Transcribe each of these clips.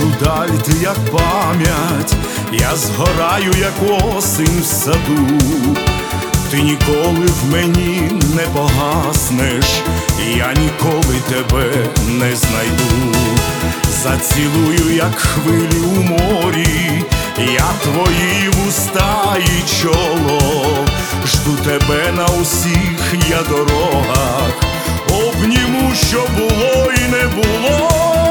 Біжу даль, ти як пам'ять, я згораю, як осінь в саду. Ти ніколи в мені не погаснеш, я ніколи тебе не знайду. Зацілую, як хвилі у морі, я твої вуста і чоло. Жду тебе на усіх я дорогах, обніму, що було і не було.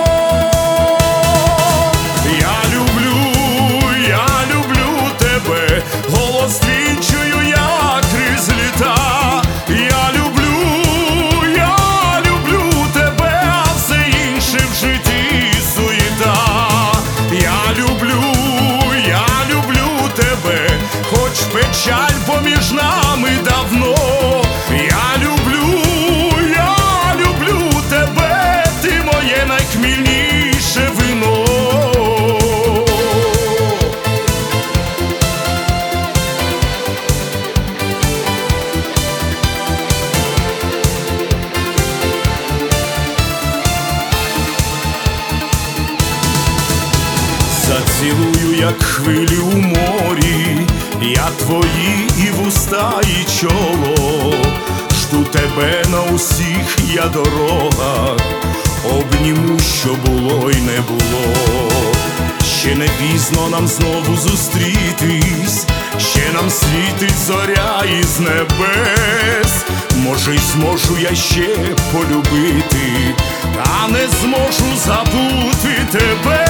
Я люблю тебе, голос твій чую я крізь літа. Я люблю тебе, а все інше в житті суєта. Я люблю тебе, хоч печаль поміж нами давно. Я люблю тебе, ти моє найхмільніше вино. Зацілую, як хвилі у морі, я твої і вуста, і чоло. Жду тебе на усіх я дорогах, обніму, що було й не було. Ще не пізно нам знову зустрітись, ще нам світить зоря із небес. Може, й зможу я ще полюбити, та не зможу забути тебе.